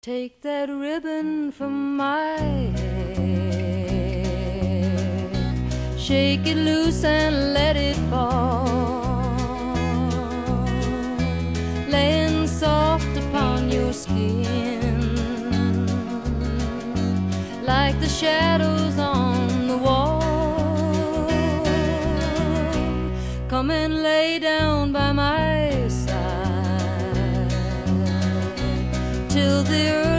Take that ribbon from my head, shake it loose and let it fall, laying soft upon your skin, like the shadows on the wall. Come and lay down by my side till the earth